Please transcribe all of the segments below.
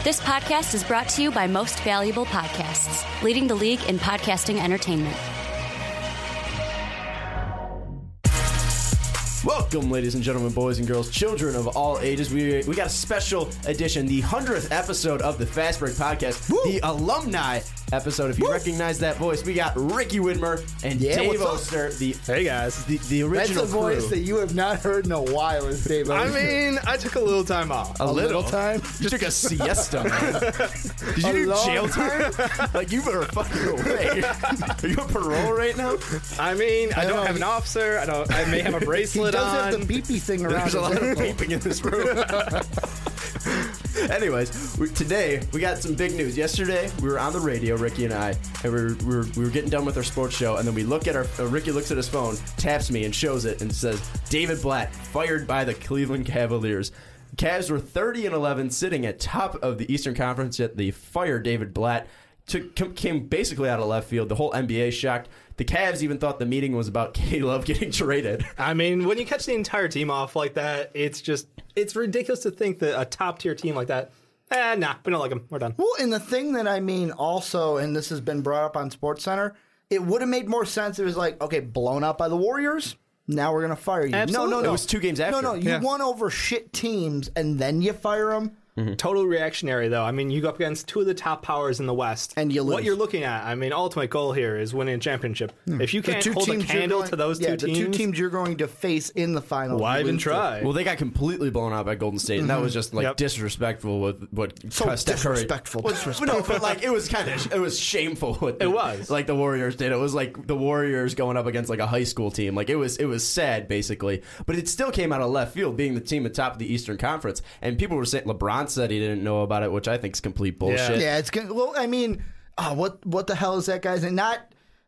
This podcast is brought to you by Most Valuable Podcasts, leading the league in podcasting entertainment. Welcome, ladies and gentlemen, boys and girls, children of all ages. We got a special edition, the 100th episode of the Fast Break Podcast, the alumni episode. If you recognize that voice, we got Ricky Widmer and Dave Oster. Hey guys, the original That's a voice that you have not heard in a while. Is Dave Oster. I mean, I took a little time off. A little time? You took a siesta, man. Did you do jail time? Like, you better fucking away. Are you on parole right now? I mean, I don't have an officer. I may have a bracelet He does on. have the beepy thing around. There's a lot of beeping in this room. Anyways, today we got some big news. Yesterday we were on the radio, Ricky and I, and we were getting done with our sports show, and then we look at Ricky looks at his phone, taps me, and shows it, and says David Blatt fired by the Cleveland Cavaliers. Cavs were 30-11, sitting at top of the Eastern Conference, yet they fired David Blatt. Came basically out of left field. The whole NBA shocked. The Cavs even thought the meeting was about K-Love getting traded. I mean, when you catch the entire team off like that, it's ridiculous to think that a top-tier team like that, nah, we don't like them. We're done. Well, and the thing that I mean also, and this has been brought up on SportsCenter, it would have made more sense if it was like, okay, blown out by the Warriors, now we're going to fire you. Absolutely. No. It was 2 games after. No, you won over shit teams, and then you fire them. Mm-hmm. Total reactionary, though. I mean, you go up against 2 of the top powers in the West. And you lose. What you're looking at, I mean, ultimate goal here is winning a championship. If you can't hold a candle to those two teams... the 2 teams you're going to face in the finals. Why even try? Well, they got completely blown out by Golden State, and that was just disrespectful with what So Steph Curry. disrespectful. No, but like it was shameful. What It was. like the Warriors did. It was like the Warriors going up against like a high school team. Like it was sad basically, but it still came out of left field, being the team at top of the Eastern Conference. And people were saying LeBron said he didn't know about it, which I think is complete bullshit. Yeah, it's good. Well, I mean, what the hell is that guy's name? Not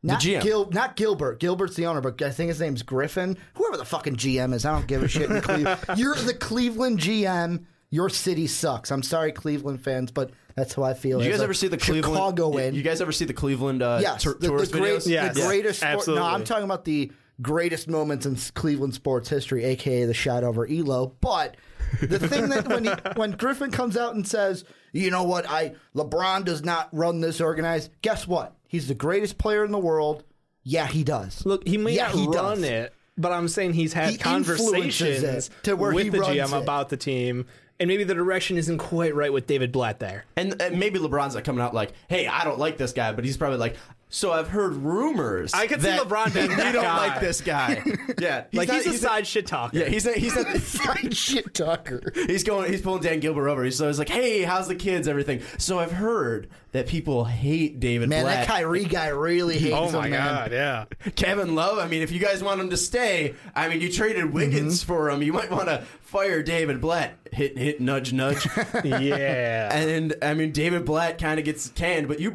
GM. Not Gilbert. Gilbert's the owner, but I think his name's Griffin. Whoever the fucking GM is, I don't give a shit in Cleveland. You're the Cleveland GM. Your city sucks. I'm sorry, Cleveland fans, but that's how I feel. You guys ever see the Cleveland? Chicagoan? You guys ever see the Cleveland tourist videos? The greatest. absolutely. No, I'm talking about the greatest moments in Cleveland sports history, aka the shot over Elo. But the thing that when Griffin comes out and says, you know what, LeBron does not run this organized. Guess what? He's the greatest player in the world. Yeah, he does. Look, he may not run does. it, but I'm saying he's had He conversations influences it to where with he the runs GM it. about the team, and maybe the direction isn't quite right with David Blatt there. And maybe LeBron's like coming out like, "Hey, I don't like this guy," but he's probably like, "So I've heard rumors." I could see that LeBron being we that don't guy. like this guy. Yeah, He's a side shit talker. Yeah, he's not. Side shit talker. He's pulling Dan Gilbert over. He's like, "Hey, how's the kids? Everything." So I've heard that people hate David Man, Blatt. that Kyrie guy really hates Oh him, my man. God, yeah. Kevin Love. I mean, if you guys want him to stay, I mean, you traded Wiggins for him. You might want to fire David Blatt. Hit, nudge, nudge. Yeah. And I mean, David Blatt kind of gets canned. But you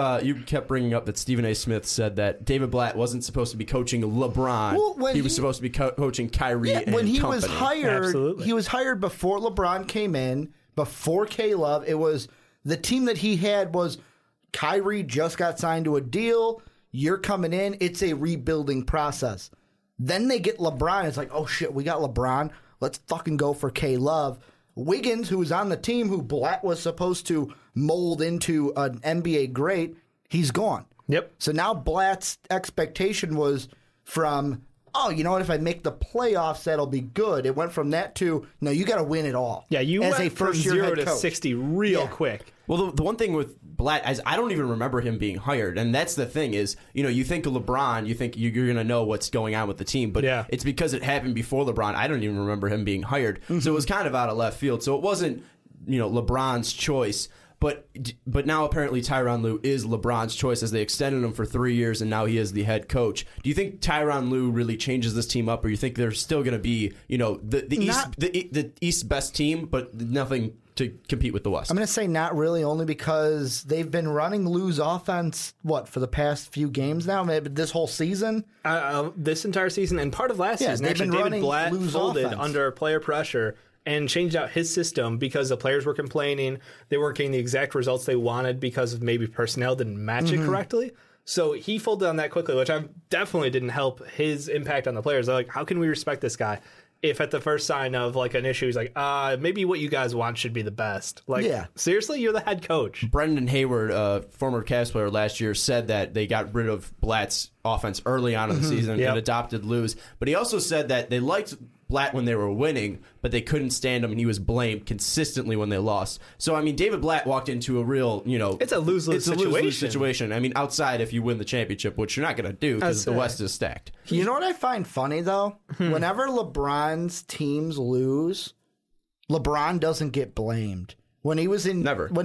kept bringing up that Stephen A. Smith said that David Blatt wasn't supposed to be coaching LeBron. Well, he was supposed to be coaching Kyrie. Yeah, and when he was company. hired, Absolutely. he was hired before LeBron came in, before K-Love. It was the team that he had was Kyrie just got signed to a deal. You're coming in. It's a rebuilding process. Then they get LeBron. It's like, oh shit, we got LeBron. Let's fucking go for K-Love. Wiggins, who was on the team, who Blatt was supposed to mold into an NBA great, he's gone. Yep. So now Blatt's expectation was from, oh, you know what? If I make the playoffs, that'll be good. It went from that to, no, you got to win it all. Yeah, you as went a from first-year 0 head to coach. 60 real quick. Well, the one thing with Blatt is I don't even remember him being hired, and that's the thing is, you think of LeBron, you think you're going to know what's going on with the team, but it's because it happened before LeBron. I don't even remember him being hired, so it was kind of out of left field. So it wasn't LeBron's choice. But now apparently Tyronn Lue is LeBron's choice as they extended him for 3 years and now he is the head coach. Do you think Tyronn Lue really changes this team up, or you think they're still going to be the East's best team, but nothing to compete with the West? I'm going to say not really, only because they've been running Lue's offense, for the past few games now, maybe this whole season? This entire season and part of last season, they've actually, been David running Blatt Lue's folded offense. under player pressure and changed out his system because the players were complaining. They weren't getting the exact results they wanted because of maybe personnel didn't match it correctly. So he folded on that quickly, which definitely didn't help his impact on the players. They're like, how can we respect this guy? if at the first sign of like an issue, he's like, maybe what you guys want should be the best. Like, seriously, you're the head coach. Brendan Hayward, former Cavs player last year, said that they got rid of Blatt's offense early on in the season and adopted Lou's. But he also said that they liked Blatt when they were winning, but they couldn't stand him, and he was blamed consistently when they lost. So, I mean, David Blatt walked into a real, it's a lose-lose situation. I mean, outside if you win the championship, which you're not going to do because the West is stacked. You know what I find funny, though? Whenever LeBron's teams lose, LeBron doesn't get blamed. When he was in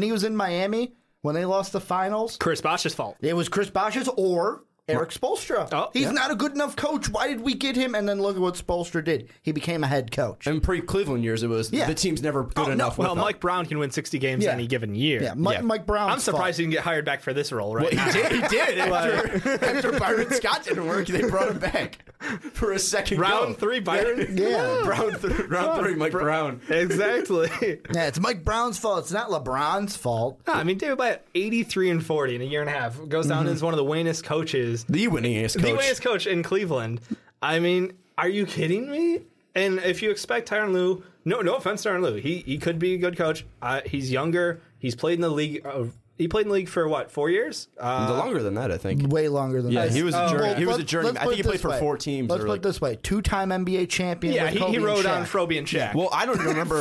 Miami, when they lost the finals, Chris Bosh's fault. It was Chris Bosh's or Eric Spoelstra. He's not a good enough coach. Why did we get him? And then look at what Spoelstra did. He became a head coach. And pre-Cleveland years, it was the team's never good enough. Well, Mike Brown can win 60 games any given year. Yeah, Mike Brown. I'm surprised he didn't get hired back for this role, right? Well, he did. After Byron Scott didn't work, they brought him back for a second round 3, Byron. Round 3, Mike Brown. Exactly. It's Mike Brown's fault. It's not LeBron's fault. No, I mean, David Blatt, 83-40 in a year and a half, goes down as one of the winningest coaches. The winningest coach in Cleveland. I mean, are you kidding me? And if you expect Tyronn Lue, no offense to Tyronn Lue, he could be a good coach. He's younger. He's played in the league. He played in the league for what, 4 years? Longer than that, I think. Way longer than that. Yeah, he was a journeyman. He was a journeyman. I think he played for 4 teams. Let's put it this way: 2-time NBA champion. Yeah, with Kobe he rode and on Froby and Shaq. Well, I don't even remember.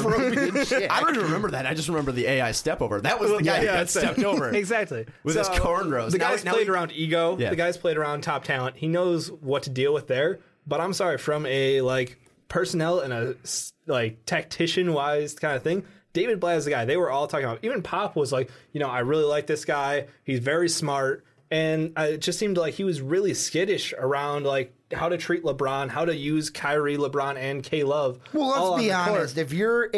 I don't even remember that. I just remember the AI step over. That was the guy who got stepped over. Exactly. With his cornrows. The guy's played around ego. Yeah. The guy's played around top talent. He knows what to deal with there. But I'm sorry, from a personnel and a tactician wise kind of thing, David Blatt is the guy they were all talking about. Even Pop was like, I really like this guy. He's very smart. And it just seemed like he was really skittish around how to treat LeBron, how to use Kyrie, LeBron, and K-Love. Well, let's be honest. If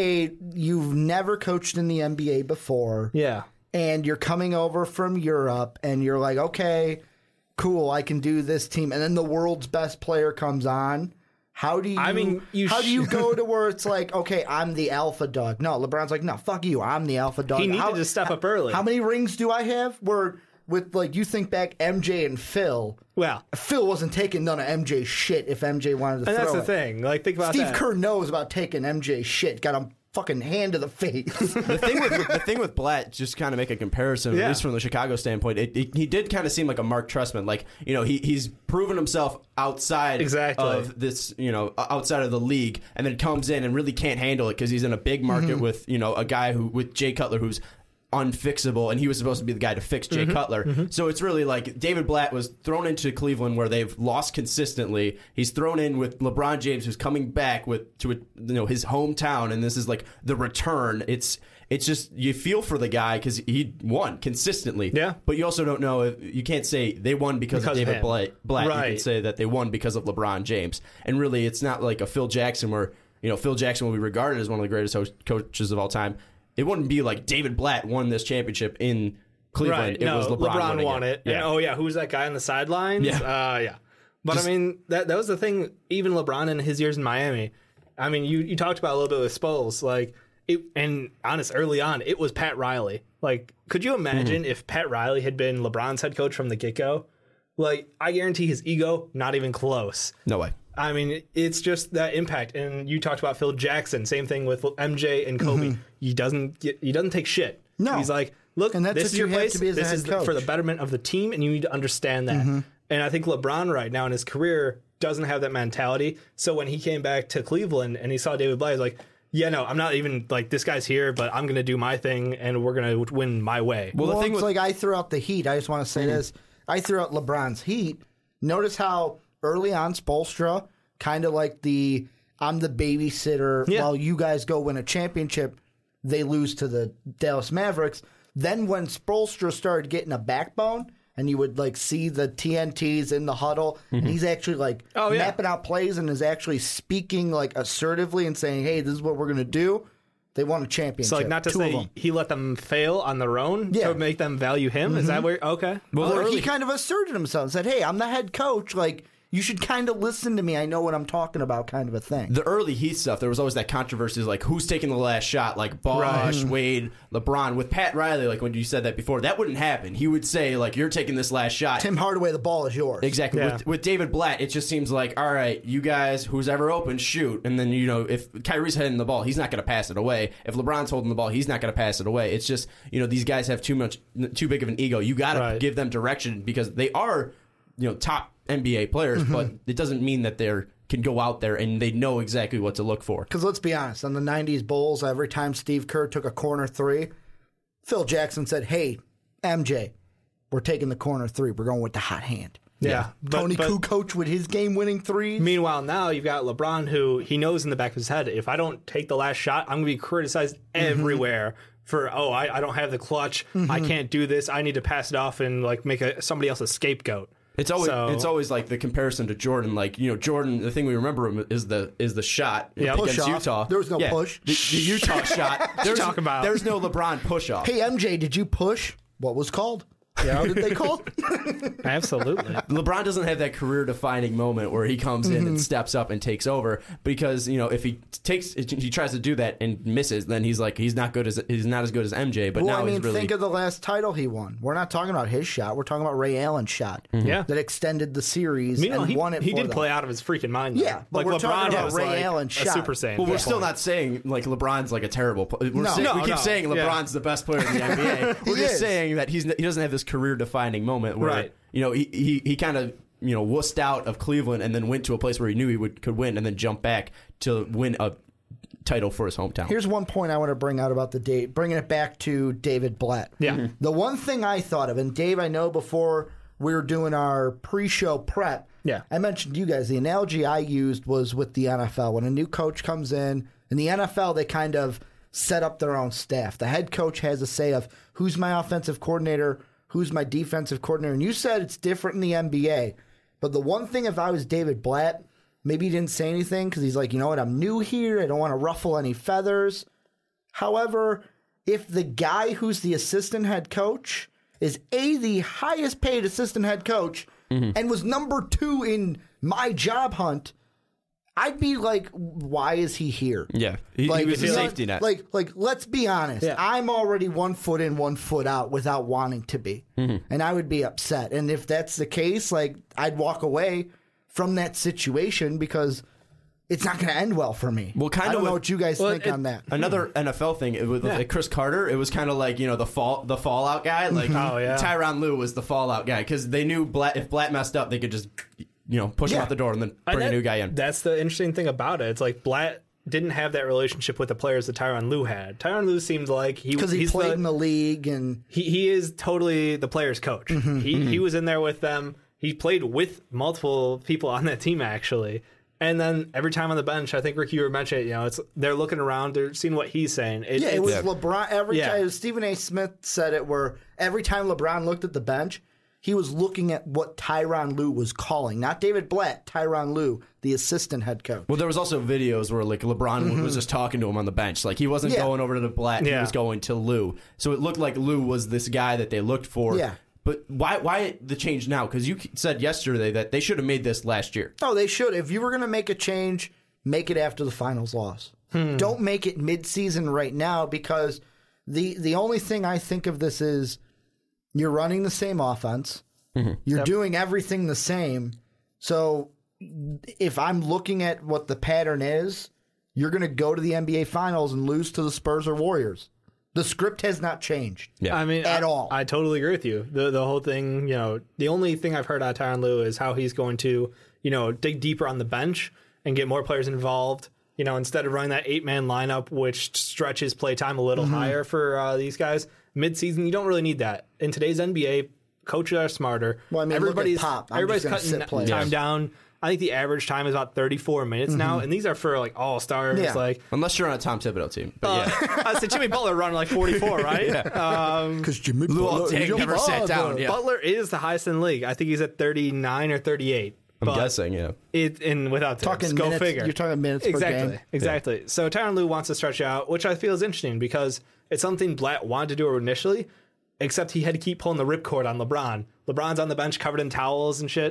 you've never coached in the NBA before, and you're coming over from Europe, and you're like, okay, cool, I can do this team, and then the world's best player comes on. How do you go to where it's like, okay, I'm the alpha dog? No, LeBron's like, no, fuck you, I'm the alpha dog. He needed to step up early. How many rings do I have? Where with you think back MJ and Phil. Well, Phil wasn't taking none of MJ's shit if MJ wanted to throw it. And that's the thing. Think about Steve Kerr knows about taking MJ's shit. Got him fucking hand to the face. The thing with Blatt, just kind of make a comparison, at least from the Chicago standpoint, he did kind of seem like a Mark Trestman. He's proven himself outside of this, outside of the league, and then comes in and really can't handle it because he's in a big market with, a guy with Jay Cutler who's unfixable, and he was supposed to be the guy to fix Jay Cutler. So it's really like David Blatt was thrown into Cleveland where they've lost consistently. He's thrown in with LeBron James, who's coming back to his hometown, and this is like the return. It's just, you feel for the guy because he won consistently. Yeah. But you also don't know, you can't say they won because of David Blatt. Right. You can say that they won because of LeBron James. And really, it's not like a Phil Jackson where, Phil Jackson will be regarded as one of the greatest coaches of all time. It wouldn't be like David Blatt won this championship in Cleveland. Right. It was LeBron won it. Yeah. And, who was that guy on the sidelines? Yeah. But that was the thing. Even LeBron in his years in Miami. I mean, you talked about a little bit with Spoels. Early on, it was Pat Riley. Could you imagine if Pat Riley had been LeBron's head coach from the get-go? I guarantee his ego, not even close. No way. I mean, it's just that impact. And you talked about Phil Jackson. Same thing with MJ and Kobe. He doesn't take shit. No. He's like, look, and this is your place. This is for the betterment of the team, and you need to understand that. And I think LeBron right now in his career doesn't have that mentality. So when he came back to Cleveland and he saw David Blatt, he's like, I'm not even this guy's here, but I'm going to do my thing, and we're going to win my way. Well, the thing I threw out the Heat. I just want to say this. I threw out LeBron's Heat. Notice how early on Spoelstra, kind of like I'm the babysitter while you guys go win a championship, they lose to the Dallas Mavericks. Then when Spoelstra started getting a backbone, and you would see the TNTs in the huddle, and he's actually mapping out plays and is actually speaking assertively and saying, hey, this is what we're going to do. They won a championship. So not to say he let them fail on their own to make them value him. Is that where? Okay. Well, he kind of asserted himself and said, hey, I'm the head coach. You should kind of listen to me. I know what I'm talking about, kind of a thing. The early Heat stuff, there was always that controversy, like who's taking the last shot, like Bosh, Wade, LeBron. With Pat Riley, like when you said that before, that wouldn't happen. He would say, like, you're taking this last shot. Tim Hardaway, the ball is yours. Exactly. Yeah. With David Blatt, it just seems like, all right, you guys, who's ever open, shoot. And then, if Kyrie's heading the ball, he's not going to pass it away. If LeBron's holding the ball, he's not going to pass it away. It's just, these guys have too big of an ego. You got to give them direction because they are, top NBA players, but it doesn't mean that they can go out there and they know exactly what to look for. Because let's be honest, on the 90s Bulls, every time Steve Kerr took a corner three, Phil Jackson said, hey, MJ, we're taking the corner three. We're going with the hot hand. Yeah. Tony Kukoc with his game-winning threes. Meanwhile, now you've got LeBron, who he knows in the back of his head, if I don't take the last shot, I'm going to be criticized everywhere for, I don't have the clutch. I can't do this. I need to pass it off and make somebody else a scapegoat. It's always like the comparison to Jordan. Like, Jordan, the thing we remember him is the shot against Utah. There was no push. The Utah shot. There's no LeBron push-off. Hey, MJ, did you push? What was called? Yeah, what did they call? Absolutely. LeBron doesn't have that career-defining moment where he comes in and steps up and takes over because if he tries to do that and misses, then he's not as good as MJ. But now he's really... think of the last title he won. We're not talking about his shot. We're talking about Ray Allen's shot. That extended the series. Meanwhile, and won it. He did play out of his freaking mind. Though. Yeah, but we're talking about Ray Allen's shot. Super Saiyan. Well, we're still not saying LeBron's a terrible player. We keep saying LeBron's the best player in the NBA. We're just saying that he doesn't have this career-defining moment where he kind of wussed out of Cleveland and then went to a place where he knew he could win and then jump back to win a title for his hometown. Here's one point I want to bring out about the date, bringing it back to David Blatt. Yeah. The one thing I thought of, and Dave, I know before we were doing our pre-show prep, I mentioned to you guys the analogy I used was with the NFL. When a new coach comes in the NFL, they kind of set up their own staff. The head coach has a say of who's my offensive coordinator, who's my defensive coordinator. And you said it's different in the NBA. But the one thing, if I was David Blatt, maybe he didn't say anything because he's like, you know what, I'm new here. I don't want to ruffle any feathers. However, if the guy who's the assistant head coach is the highest paid assistant head coach and was number 2 in my job hunt, I'd be like, why is he here? Yeah, he was a safety net. Like, let's be honest. Yeah. I'm already 1 foot in, 1 foot out without wanting to be. And I would be upset. And if that's the case, I'd walk away from that situation because it's not going to end well for me. Well, I don't know what you guys think on that. Another NFL thing with Chris Carter, it was kind of like, the fallout guy. Like, Tyronn Lue was the fallout guy because they knew if Blatt messed up, they could just... push him out the door and then bring a new guy in. That's the interesting thing about it. It's like Blatt didn't have that relationship with the players that Tyronn Lue had. Tyronn Lue seemed like because he played in the league and he is totally the players' coach. He was in there with them. He played with multiple people on that team actually. And then every time on the bench, I think Ricky, you were mentioning, they're looking around, they're seeing what he's saying. It was LeBron. Every time Stephen A. Smith said it, where every time LeBron looked at the bench, he was looking at what Tyronn Lue was calling. Not David Blatt, Tyronn Lue, the assistant head coach. Well, there was also videos where LeBron was just talking to him on the bench. Like, he wasn't going over to the Blatt, he was going to Lue. So it looked like Lue was this guy that they looked for. Yeah. But why the change now? Because you said yesterday that they should have made this last year. Oh, they should. If you were going to make a change, make it after the finals loss. Don't make it mid-season right now because the only thing I think of this is you're running the same offense. You're doing everything the same. So if I'm looking at what the pattern is, you're going to go to the NBA Finals and lose to the Spurs or Warriors. The script has not changed. Yeah. I mean, at all. I totally agree with you. The whole thing, the only thing I've heard out of Tyronn Lue is how he's going to, dig deeper on the bench and get more players involved. Instead of running that 8-man lineup, which stretches play time a little higher for these guys. Mid-season, you don't really need that. In today's NBA, coaches are smarter. Well, I mean, everybody's cutting time down. I think the average time is about 34 minutes now, and these are for all-stars. Yeah. Unless you're on a Tom Thibodeau team. But I said Jimmy Butler running 44, right? Because Jimmy Butler never sat down. Yeah. Butler is the highest in the league. I think he's at 39 or 38. I'm guessing, yeah. And without talking go minutes, figure. You're talking minutes per game. Exactly. Yeah. So Tyronn Lue wants to stretch out, which I feel is interesting because it's something Blatt wanted to do initially, except he had to keep pulling the ripcord on LeBron. LeBron's on the bench covered in towels and shit.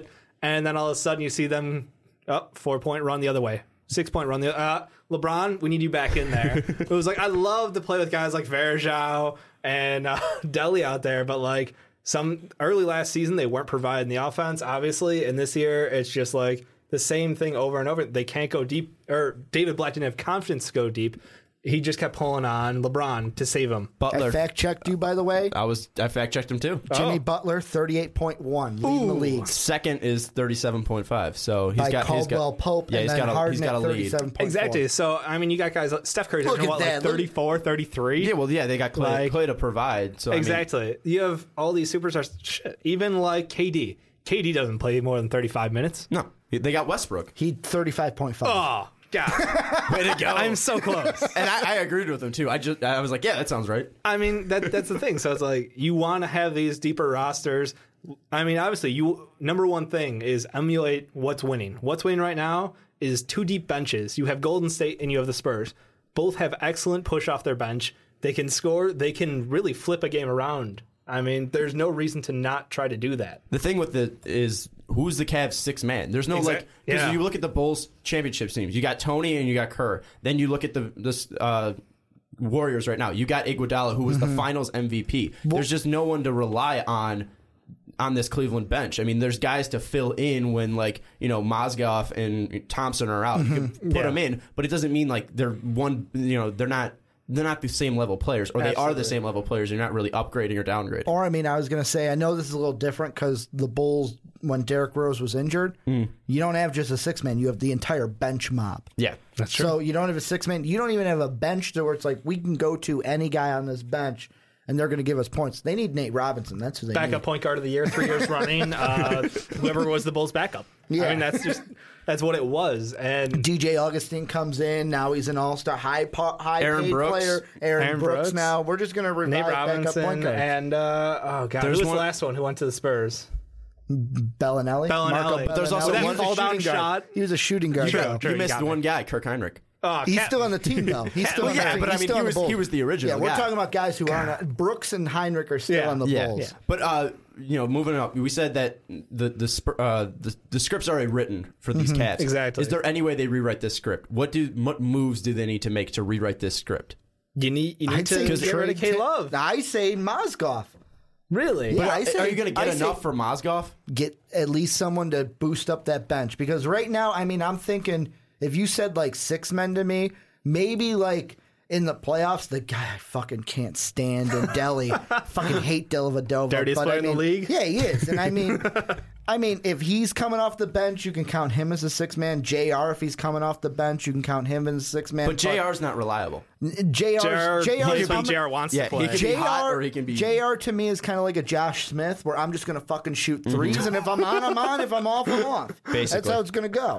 and then all of a sudden you see them 4-point run the other way, 6-point run the LeBron, we need you back in there. It was like, I love to play with guys like Varejao and Delly out there, but like some early last season they weren't providing the offense, obviously, and this year it's just like the same thing over and over. They can't go deep, or David Blatt didn't have confidence to go deep. He just kept pulling on LeBron to save him. Butler. I fact-checked you, by the way. I fact-checked him, too. Jimmy Butler, 38.1, leading the league. Second is 37.5. So he's got Caldwell Pope, and then Harden at 37.4. Exactly. So, I mean, you got guys like Steph Curry's like 34, 33. Yeah, well, yeah, they got Clay to provide. So exactly. I mean, you have all these superstars. Shit, even like KD. KD doesn't play more than 35 minutes. No. They got Westbrook. He 35.5. Oh, God. Way to go. I'm so close. And I agreed with him, too. I was like, yeah, that sounds right. I mean, that's the thing. So it's like, you want to have these deeper rosters. I mean, obviously, number one thing is emulate what's winning. What's winning right now is 2 deep benches. You have Golden State and you have the Spurs. Both have excellent push off their bench. They can score. They can really flip a game around. I mean, there's no reason to not try to do that. The thing with it is, who's the Cavs' sixth man? There's no because you look at the Bulls championship teams. You got Tony and you got Kerr. Then you look at the Warriors right now. You got Iguodala, who was the Finals MVP. There's just no one to rely on this Cleveland bench. I mean, there's guys to fill in when Mozgov and Thompson are out. You can put them in, but it doesn't mean like they're one. They're not the same level players, or they are the same level players. You're not really upgrading or downgrading. Or, I mean, I was going to say, I know this is a little different because the Bulls, when Derrick Rose was injured, you don't have just a 6-man. You have the entire bench mob. Yeah, that's true. So you don't have a 6-man. You don't even have a bench where it's like, we can go to any guy on this bench and they're going to give us points. They need Nate Robinson. That's who they need. Backup point guard of the year, 3 years running. Whoever was the Bulls' backup. Yeah. I mean, that's what it was. And DJ Augustine comes in. Now he's an all-star, high paid player. Aaron Brooks. Now we're just going to revive Nate Robinson backup point guard. And who was the last one who went to the Spurs? Bellinelli. But there's also one fall-down shot. He was a shooting guard. You missed one guy, Kirk Heinrich. He's still on the team, though. He's still on the team. But I mean, he was the original. Yeah, we're talking about guys who aren't. Brooks and Heinrich are still on the Bulls. Yeah. But moving up, we said that the script's already written for these Cavs. Exactly. Is there any way they rewrite this script? What moves do they need to make to rewrite this script? You need to get rid of K-Love. I say Mozgov. Really? Yeah, are you going to get enough for Mozgov? Get at least someone to boost up that bench. Because right now, I mean, I'm thinking, if you said like 6 men to me, maybe like in the playoffs, the guy I fucking can't stand in Delhi. Fucking hate Dellavedova. Dirtiest player in the league? Yeah, he is. And I mean, if he's coming off the bench, you can count him as a 6-man. JR, if he's coming off the bench, you can count him as a 6-man. But JR's not reliable. JR wants to play. He can be hot or he can be... JR to me is kind of like a Josh Smith, where I'm just going to fucking shoot threes, and if I'm on, I'm on. If I'm off, I'm off. Basically. That's how it's going to go.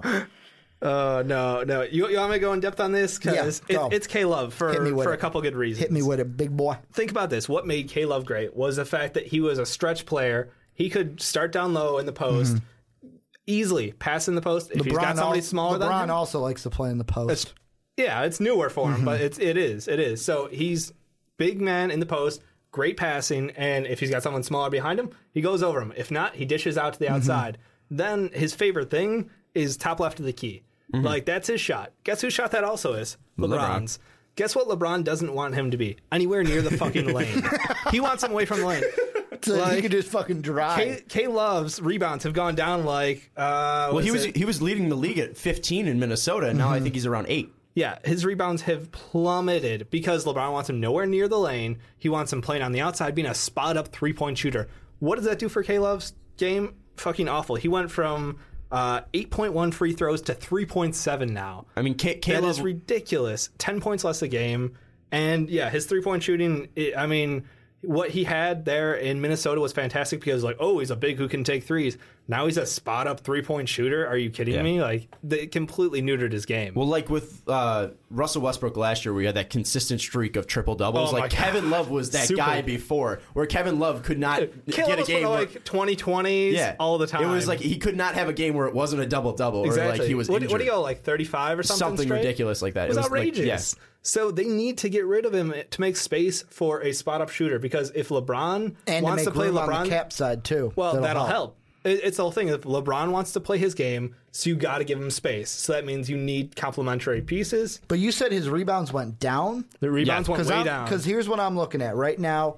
No. You want me to go in depth on this? Because it's K-Love for a couple good reasons. Hit me with it, big boy. Think about this. What made K-Love great was the fact that he was a stretch player. He could start down low in the post, easily pass in the post. If he's got somebody smaller than him. LeBron also likes to play in the post. It's newer for him, but it is. So he's big man in the post, great passing, and if he's got someone smaller behind him, he goes over him. If not, he dishes out to the outside. Then his favorite thing is top left of the key. Like, that's his shot. Guess whose shot that also is? LeBron's. Guess what LeBron doesn't want him to be? Anywhere near the fucking lane. He wants him away from the lane. So he could just fucking drive. K-Love's rebounds have gone down like... he was leading the league at 15 in Minnesota, and now I think he's around 8. Yeah, his rebounds have plummeted because LeBron wants him nowhere near the lane. He wants him playing on the outside, being a spot-up three-point shooter. What does that do for K-Love's game? Fucking awful. He went from 8.1 free throws to 3.7 now. I mean, that is ridiculous. 10 points less a game. And, yeah, his three-point shooting, what he had there in Minnesota was fantastic because, like, he's a big who can take threes. Now he's a spot-up three-point shooter. Are you kidding me? Like, they completely neutered his game. Well, like with Russell Westbrook last year, we had that consistent streak of triple-doubles. Kevin Love was that guy before, where Kevin Love could not get a game where... 2020s all the time. It was like he could not have a game where it wasn't a double-double. Exactly. Or like he was injured. What do you go, like 35 or something Something straight? ridiculous like that. It was outrageous. So they need to get rid of him to make space for a spot-up shooter because if LeBron wants to play LeBron... on the cap side, too. Well, that'll help. It's the whole thing. If LeBron wants to play his game, so you got to give him space. So that means you need complementary pieces. But you said his rebounds went down? The rebounds went way down. Because here's what I'm looking at right now,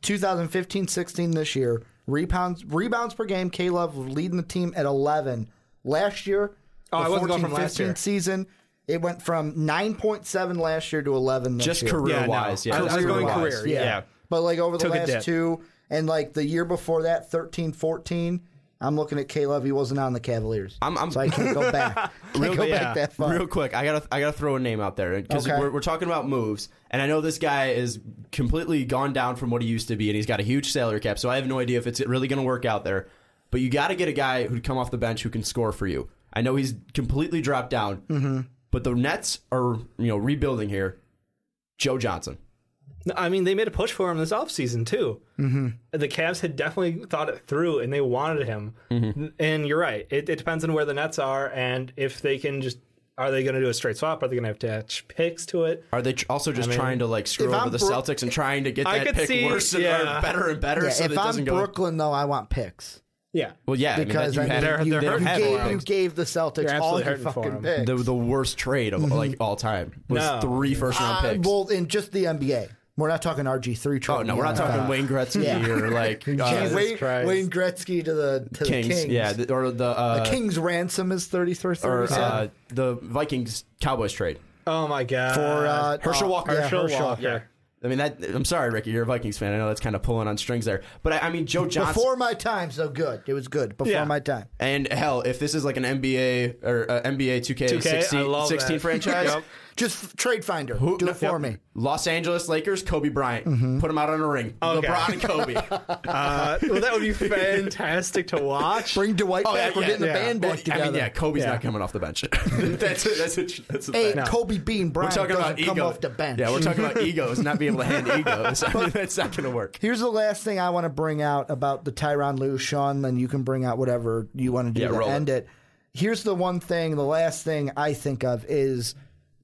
2015-16 this year, rebounds per game, K-Love leading the team at 11. Last year, I wasn't going from last year. Season, it went from 9.7 last year to 11 this year. Just career-wise. I was going career, yeah. But like over the last two, and like the year before that, 13-14, I'm looking at K-Love. He wasn't on the Cavaliers, so I can't go back. Back that far. Real quick, I gotta throw a name out there because we're talking about moves, and I know this guy is completely gone down from what he used to be, and he's got a huge salary cap. So I have no idea if it's really going to work out there. But you got to get a guy who'd come off the bench who can score for you. I know he's completely dropped down, but the Nets are rebuilding here. Joe Johnson. I mean, they made a push for him this offseason, too. The Cavs had definitely thought it through, and they wanted him. And you're right. It depends on where the Nets are, and if they can just... Are they going to do a straight swap? Are they going to have to attach picks to it? Are they also just trying to screw over the Celtics and trying to get that pick worse or better and better so that it doesn't go... If I'm Brooklyn, though, I want picks. Yeah. Well, yeah. Because you gave the Celtics all your fucking picks. The worst trade of all time was 3 first-round picks. Well, in just the NBA. We're not talking RG3 trade. Oh, no, we're not talking Wayne Gretzky or Wayne Gretzky to the Kings. Yeah, or the Kings ransom is 33. Or the Vikings Cowboys trade. Oh my God. For Herschel Walker. Herschel Walker. Yeah. I mean, I'm sorry, Ricky, you're a Vikings fan. I know that's kind of pulling on strings there. But I mean, Joe Johnson. Before my time, so good. It was good. Before my time. And hell, if this is like an NBA or NBA 2K16 franchise. Just trade finder. Do it for me. Los Angeles Lakers, Kobe Bryant. Put him out on a ring. Okay. LeBron and Kobe. Well, that would be fantastic to watch. Bring Dwight back. We're getting the band back together. I mean, Kobe's not coming off the bench. that's Kobe being Bryant. We're talking about ego. Come off the bench. Yeah, we're talking about egos, not being able to hand egos. I mean, that's not going to work. Here's the last thing I want to bring out about the Tyronn Lue. Sean, then you can bring out whatever you want to do to end it. Here's the one thing, the last thing I think of is...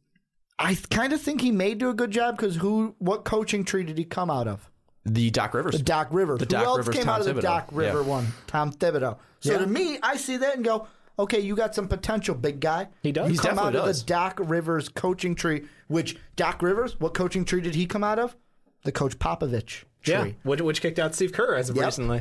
I kind of think he may do a good job because what coaching tree did he come out of? The Doc Rivers. The Doc Rivers. Who else came out of the Doc River one? Tom Thibodeau. So to me, I see that and go, okay, you got some potential, big guy. He does. He come out of the Doc Rivers coaching tree, which Doc Rivers, what coaching tree did he come out of? The Coach Popovich tree. Yeah, which kicked out Steve Kerr as of recently.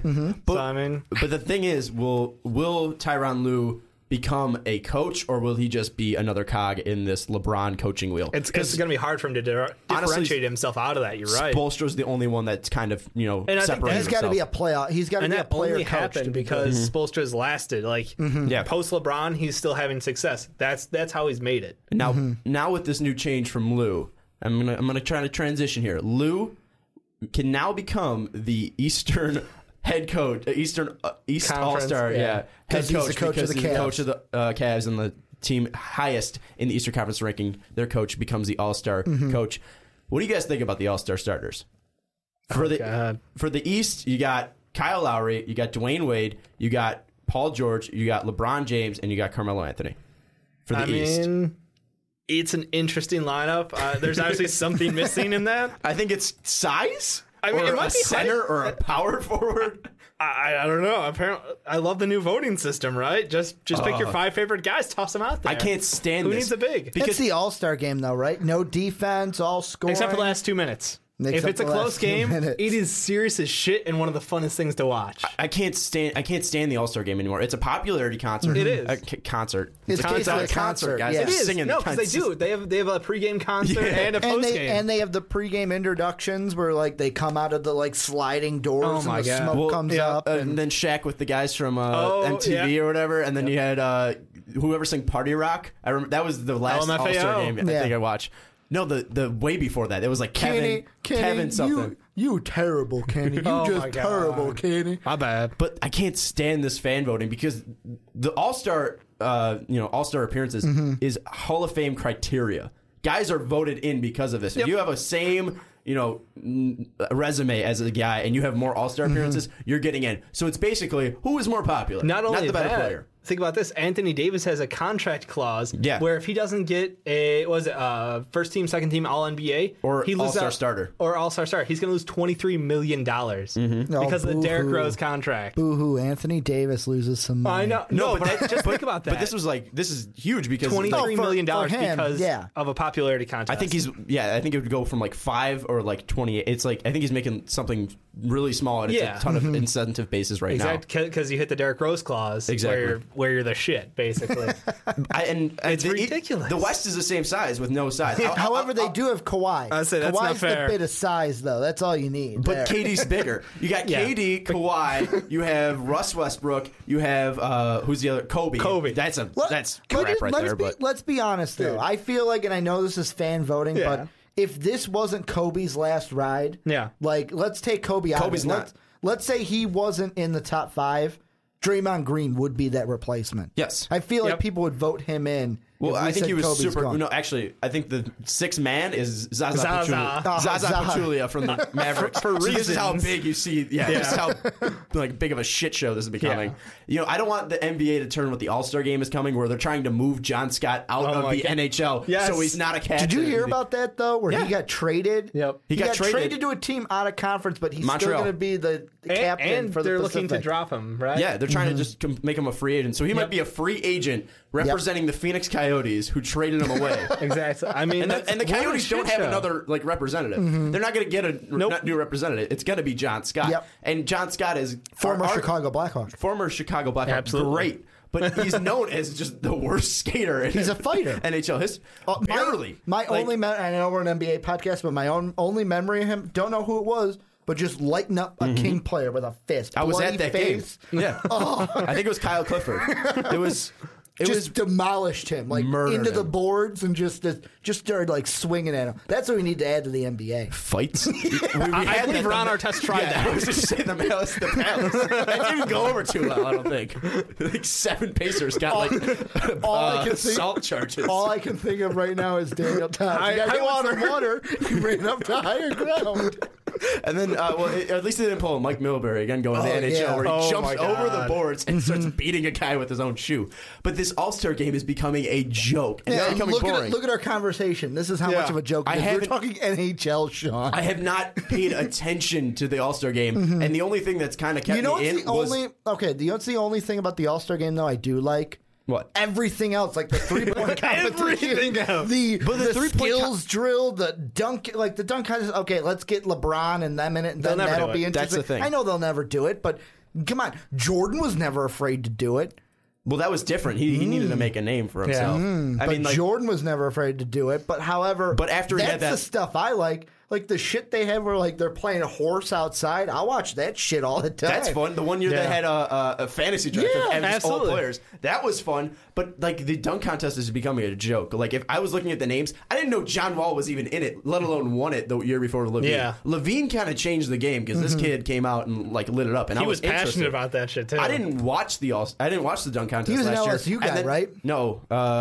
But the thing is, will Tyronn Lue become a coach, or will he just be another cog in this LeBron coaching wheel? It's going to be hard for him to differentiate himself out of that. You're right. Spoelstra's the only one that's kind of and separated. He's got to be a playoff. He's got to be a player coach. And that only happened because Spoelstra's lasted. Post LeBron, he's still having success. That's how he's made it. Now with this new change from Lue, I'm gonna try to transition here. Lue can now become the Eastern head coach, East All-Star, head coach, because he's the coach of the Cavs and the team highest in the Eastern Conference ranking. Their coach becomes the All-Star coach. What do you guys think about the All-Star starters? For the East, you got Kyle Lowry, you got Dwayne Wade, you got Paul George, you got LeBron James, and you got Carmelo Anthony. For the East. It's an interesting lineup. There's obviously something missing in that. I think it's size. I mean, or it might be center or a power forward. I don't know. Apparently, I love the new voting system. Right? Just pick your 5 favorite guys, toss them out there. I can't stand Who this. needs a big? Because it's the All-Star game, though, right? No defense, all scoring, except for the last 2 minutes. If it's a close game, it is serious as shit and one of the funnest things to watch. I can't stand the All-Star game anymore. It's a popularity concert. It is. Concert. It's a concert, guys. Yeah. It is. No, because they do. They have a pregame concert and a postgame. And they have the pregame introductions where they come out of the sliding doors and the smoke comes up. And then Shaq with the guys from MTV or whatever. And then you had whoever sang Party Rock. I remember that was the last All-Star game I think I watched. No, the way before that. It was like Kevin something. You terrible, Kenny. You terrible, Kenny. My bad. But I can't stand this fan voting because the All-Star, All-Star appearances is Hall of Fame criteria. Guys are voted in because of this. If you have a same, resume as a guy and you have more All-Star appearances, you're getting in. So it's basically who is more popular, not only the better that, player. think about this. Anthony Davis has a contract clause where if he doesn't get a first team, second team All NBA or All-Star starter, he's going to lose $23 million because of the Derrick Rose contract. Boo-hoo. Anthony Davis loses some money. I know. But just think about that. But this is huge because $23 million because of a popularity contest. I think it would go from like 5 or like 28. It's like I think he's making something really small, and it's a ton of incentive bases right now. Because you hit the Derrick Rose clause, where you're the shit, basically. It's ridiculous. The West is the same size with no size. However, they do have Kawhi. I say that's not fair. The bit of size, though. That's all you need. But KD's bigger. You got KD, Kawhi. You have Russ Westbrook. You have who's the other? Kobe. That's crap right there. But let's be honest, though. I feel like, and I know this is fan voting, but if this wasn't Kobe's last ride, like let's take Kobe out. Kobe's not. Let's say he wasn't in the top 5. Draymond Green would be that replacement. Yes. I feel like people would vote him in. Well, I think he was Kobe's super. gone. No, actually, I think the 6th man is Zaza Pachulia from the Mavericks. For reasons. This is how big you see. This is how big of a shit show this is becoming. Yeah. I don't want the NBA to turn with the All-Star game is coming, where they're trying to move John Scott out of the NHL, so he's not a catcher. Did you hear about that though? Where he got traded? Yep. He got traded to a team out of conference, but he's still going to be the captain and for the they're Pacific. looking to drop him, right? Yeah, they're trying to just make him a free agent. So he might be a free agent representing the Phoenix Coyotes, who traded him away. Exactly. I mean, and the Coyotes don't have another representative. They're not going to get a new representative. It's going to be John Scott. Yep. And John Scott is former Chicago Blackhawk. Absolutely. Great. But he's known as just the worst skater. He's a fighter. NHL history. Barely. My only I know we're an NBA podcast, but my only memory of him, don't know who it was, but just lighting up a King player with a fist. I was at that face. Game. Yeah. I think it was Kyle Clifford. It was demolished him, like into the boards, and just started like swinging at him. That's what we need to add to the NBA. Fights. I believe Ron Artest tried that. I was just saying the Palace. That didn't go over too well, I don't think. Like 7 Pacers got assault charges. All I can think of right now is Daniel Todd. I want water. He ran up to higher ground. And then, at least they didn't pull Mike Milbury again going to the NHL, where he jumps over the boards and starts beating a guy with his own shoe. But this All-Star game is becoming a joke. It's becoming boring. Look at our conversation. This is how much of a joke it is. We're talking NHL, Sean. I have not paid attention to the All-Star game, and the only thing that's kind of kept me in was... the only thing about the All-Star game, though, I do like... What? Everything else, like the 3-point competition, the skills drill, the dunk contest. Okay, let's get LeBron and them in it, and then that'll be interesting. That's the thing. I know they'll never do it, but come on, Jordan was never afraid to do it. Well, that was different. He needed to make a name for himself. But Jordan was never afraid to do it. But after he had that, the stuff I like the shit they have where like they're playing a horse outside. I watch that shit all the time. That's fun. The one year they had a fantasy draft of all players. That was fun. But like the dunk contest is becoming a joke. Like if I was looking at the names, I didn't know John Wall was even in it, let alone won it the year before LaVine. Yeah. LaVine kind of changed the game because this kid came out and like lit it up, and he I was passionate about that shit too. I didn't watch the dunk contest. He was last an LSU guy, right? No,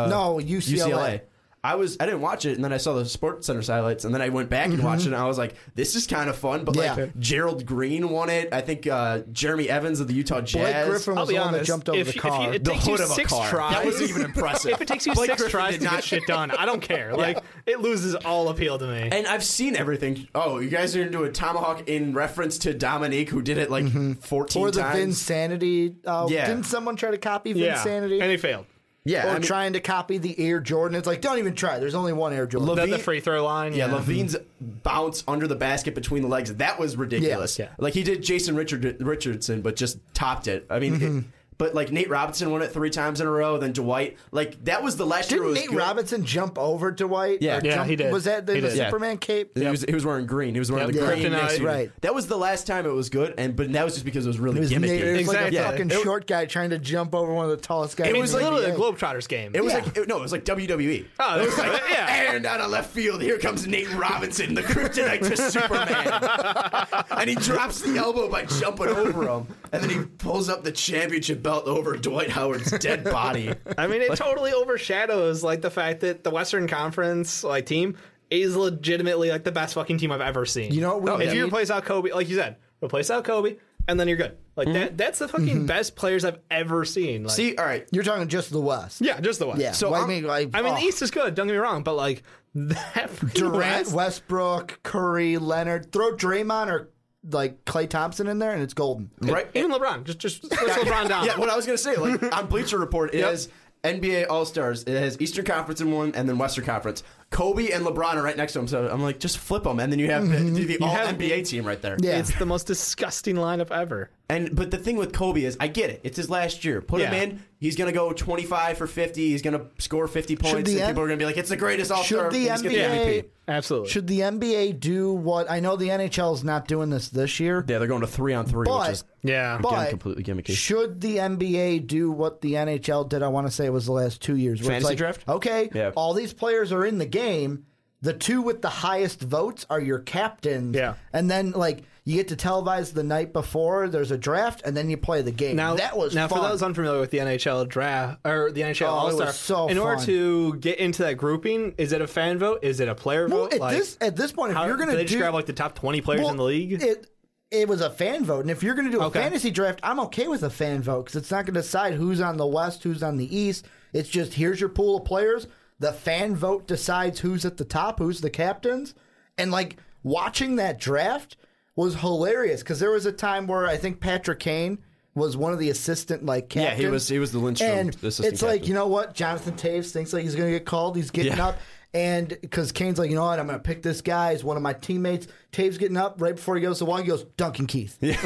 UCLA. I didn't watch it, and then I saw the Sports Center highlights, and then I went back and watched it, and I was like, this is kind of fun. But like Gerald Green won it. I think Jeremy Evans of the Utah Jazz. Blake Griffin was the one that jumped over the car. It takes you 6 tries. That wasn't even impressive. If it takes you 6 tries to get shit done, I don't care. Like it loses all appeal to me. And I've seen everything. Oh, you guys are going to do a tomahawk in reference to Dominique, who did it like 14 times. Or the Vinsanity. Didn't someone try to copy Vinsanity? And he failed. Yeah, trying to copy the Air Jordan. It's like, don't even try. There's only one Air Jordan. The free throw line. Yeah, Levine's bounce under the basket between the legs. That was ridiculous. Yeah. Like he did Jason Richardson, but just topped it. I mean... But like Nate Robinson won it 3 times in a row. Then Dwight, like that was the last year. Didn't Nate Robinson jump over Dwight? Yeah, he did. Was that the Superman cape? He was wearing green. He was wearing the green. Right. That was the last time it was good, but that was just because it was really gimmicky. It was like a fucking short guy trying to jump over one of the tallest guys. It was literally a Globetrotters game. It was it was like WWE. Oh, it was like and out of left field, here comes Nate Robinson, the kryptonite to Superman, and he drops the elbow by jumping over him, and then he pulls up the championship belt over Dwight Howard's dead body. I mean, it totally overshadows like the fact that the Western Conference like team is legitimately like the best fucking team I've ever seen. You know, if you replace out Kobe, like you said, replace out Kobe, and then you're good. Like that's the fucking best players I've ever seen. Like, see, all right, you're talking just the West. Yeah, just the West. Yeah. So I mean, the East is good. Don't get me wrong, but like that Durant, Westbrook, Curry, Leonard, throw Draymond or like Klay Thompson in there, and it's golden. Right? Even LeBron, just push LeBron down. Yeah, what I was gonna say, like on Bleacher Report, it has NBA All Stars. It has Eastern Conference in one, and then Western Conference. Kobe and LeBron are right next to him, so I'm like, just flip them, and then you have the All NBA team right there. Yeah. It's the most disgusting lineup ever. But the thing with Kobe is, I get it. It's his last year. Put him in. He's going to go 25 for 50. He's going to score 50 points. And people are going to be like, it's the greatest All-Star. Should the NBA, absolutely. Should the NBA do what? I know the NHL is not doing this year. Yeah, they're going to 3-on-3, which is again, completely gimmicky. Should the NBA do what the NHL did? I want to say it was the last 2 years. Fantasy draft? Okay, all these players are in the game. The two with the highest votes are your captains. Yeah. And then, like, you get to televise the night before there's a draft, and then you play the game. Now, that was fun. For those unfamiliar with the NHL draft, or the NHL All-Star, in order to get into that grouping, is it a fan vote? Is it a player vote? At this point, if you're going to just grab, like, the top 20 players in the league? It was a fan vote, and if you're going to do a fantasy draft, I'm okay with a fan vote, because it's not going to decide who's on the West, who's on the East. It's just, here's your pool of players. The fan vote decides who's at the top, who's the captains. And, like, watching that draft was hilarious because there was a time where I think Patrick Kane was one of the assistant, like, captains. Yeah, he was the Lindstrom assistant it's captain. Like, you know what? Jonathan Taves thinks like he's going to get called. He's getting up. And because Kane's like, you know what? I'm going to pick this guy as one of my teammates. Taves getting up right before he goes to the wall. He goes, Duncan Keith. Yeah.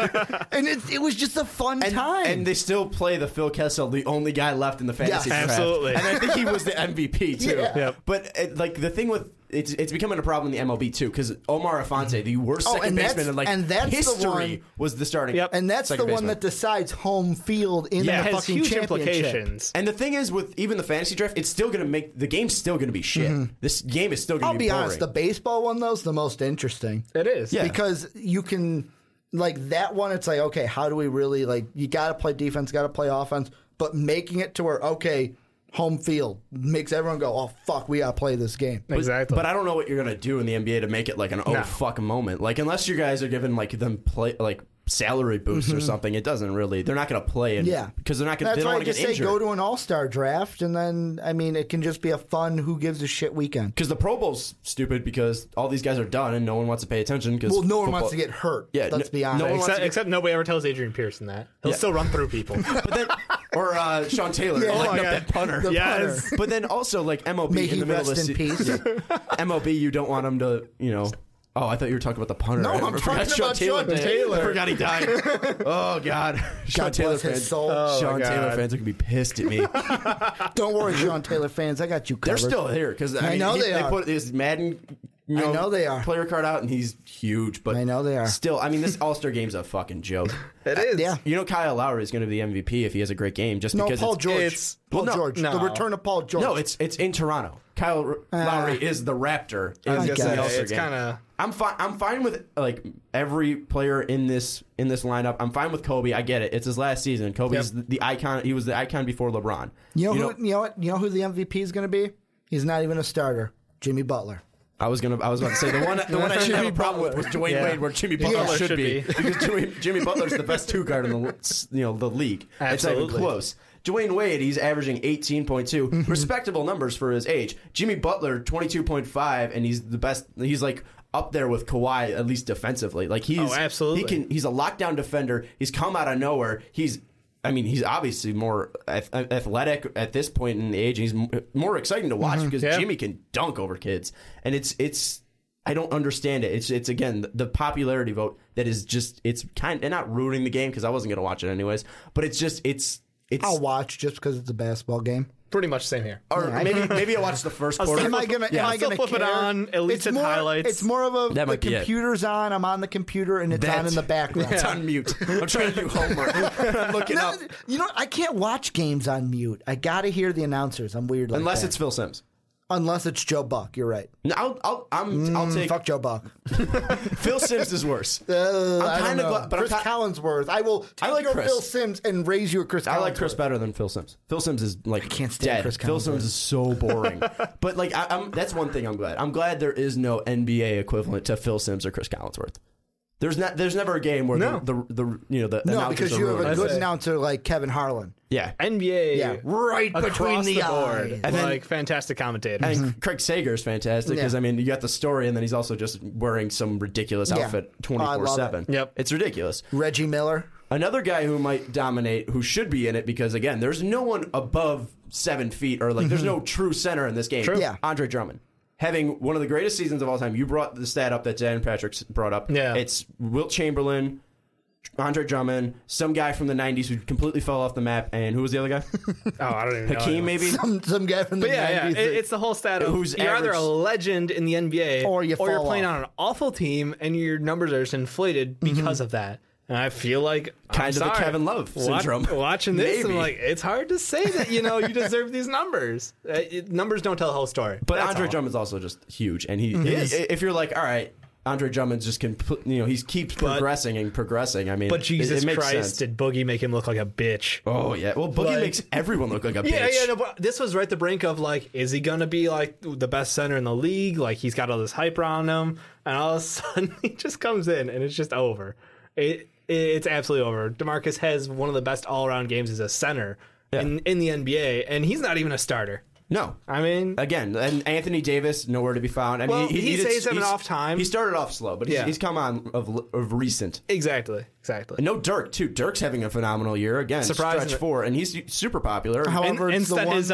And it was just a fun time. And they still play the Phil Kessel, the only guy left in the fantasy draft. Absolutely. And I think he was the MVP, too. Yeah. Yep. But, like, the thing with... It's becoming a problem in the MLB, too, because Omar Afonso, the worst second baseman in, like, history, was the starting And that's the one that decides home field in the fucking huge championship. Implications. And the thing is, with even the fantasy draft, it's still going to make... The game's still going to be shit. This game is still going to be boring. I'll be honest, the baseball one, though, is the most interesting. It is. Yeah. Because you can... Like, that one, it's like, okay, how do we really... Like, you got to play defense, got to play offense, but making it to where, okay... Home field makes everyone go, oh, fuck, we got to play this game. Exactly. But I don't know what you're going to do in the NBA to make it like an fuck moment. Like, unless you guys are giving, like, them salary boosts or something, it doesn't really, they're not going to play. Because they're not going to, they don't want to get injured. That's why I just say go to an all-star draft, and then, I mean, it can just be a fun, who gives a shit weekend. Because the Pro Bowl's stupid because all these guys are done and no one wants to pay attention. Well, no one wants to get hurt. Yeah, let's be honest. Except nobody ever tells Adrian Pearson that. He'll still run through people. But then, or Sean Taylor, that punter. Yes. Punter. But then also, like, MLB May in the middle of the season. MLB, you don't want them to, you know... Oh, I thought you were talking about the punter. No, I'm talking about Sean Taylor. I forgot he died. Oh, God. Sean Taylor fans. Sean Taylor fans are going to be pissed at me. Don't worry, Sean Taylor fans. I got you covered. They're still here because I know they put his Madden I know they are. player card out, and he's huge. But I know they are. Still, I mean, this All-Star game's a fucking joke. It is. Yeah. You know Kyle Lowry is going to be the MVP if he has a great game just because Paul George. Paul George. The return of Paul George. No, it's in Toronto. Kyle Lowry is the Raptor. It's kind of... I'm fine with like every player in this lineup. I'm fine with Kobe. I get it. It's his last season. Kobe's the icon. He was the icon before LeBron. You know who the MVP is going to be? He's not even a starter. Jimmy Butler. I was about to say the one I didn't have a problem with was Dwayne Wade, where Jimmy Butler should be because Jimmy Butler's the best two guard in the league. Absolutely. It's not even close. Dwayne Wade, he's averaging 18.2, respectable numbers for his age. Jimmy Butler, 22.5, and he's the best. He's like up there with Kawhi, at least defensively. Like absolutely. He's a lockdown defender. He's come out of nowhere. He's obviously more athletic at this point in the age. He's more exciting to watch because Jimmy can dunk over kids, and it's. I don't understand it. It's again the popularity vote that is just it's kind of not ruining the game because I wasn't going to watch it anyways. But it's. I'll watch just because it's a basketball game. Pretty much same here. Or maybe I'll watch the first quarter. Am I gonna flip it on? At least it's highlights. It's more of the computer's on. I'm on the computer and it's on in the background. It's on mute. I'm trying to do homework. I'm looking up. You know, I can't watch games on mute. I got to hear the announcers. I'm weird like unless that. it's Phil Simms. Unless it's Joe Buck, you're right. No, I'll take fuck Joe Buck. Phil Simms is worse. I'm kind of glad, but Chris Collinsworth. I will take your Phil Simms and raise you a Chris Collinsworth. I like Chris better than Phil Simms. Phil Simms is like I can't stand dead. Chris Collinsworth. Phil Simms is so boring. But like that's one thing I'm glad. I'm glad there is no NBA equivalent to Phil Simms or Chris Collinsworth. There's never a game where the because you have a good announcer like Kevin Harlan. Yeah, NBA. Right between the board. eyes. And then, fantastic commentators. And Craig Sager is fantastic because you got the story, and then he's also just wearing some ridiculous outfit 24/7. Yep, it's ridiculous. Reggie Miller, another guy who might dominate, who should be in it because again, there's no one above 7 feet or there's no true center in this game. True. Yeah. Andre Drummond. Having one of the greatest seasons of all time. You brought the stat up that Dan Patrick brought up. Yeah. It's Wilt Chamberlain, Andre Drummond, some guy from the 90s who completely fell off the map, and who was the other guy? I don't even know. Hakeem, maybe? Some guy from the 90s. Yeah. It's the whole stat of who's you're either a legend in the NBA or you're playing on an awful team, and your numbers are just inflated because of that. And I feel like kind of the Kevin Love syndrome. Watching this, I'm like, it's hard to say that you deserve these numbers. Numbers don't tell the whole story. But Andre Drummond's also just huge, and he is. If you're like, all right, Andre Drummond's just he keeps progressing and progressing. I mean, but Jesus it makes Christ, sense. Did Boogie make him look like a bitch? Oh yeah, well Boogie makes everyone look like a bitch. Yeah. No, but this was right at the brink of is he gonna be the best center in the league? He's got all this hype around him, and all of a sudden he just comes in and it's just over. It's absolutely over. DeMarcus has one of the best all-around games as a center in the NBA, and he's not even a starter. No. I mean... Again, and Anthony Davis, nowhere to be found. I mean, he stays having off time. He started off slow, but he's come on of recent. Exactly. And no Dirk, too. Dirk's having a phenomenal year. Again, stretch 4, and he's super popular. However, instead his...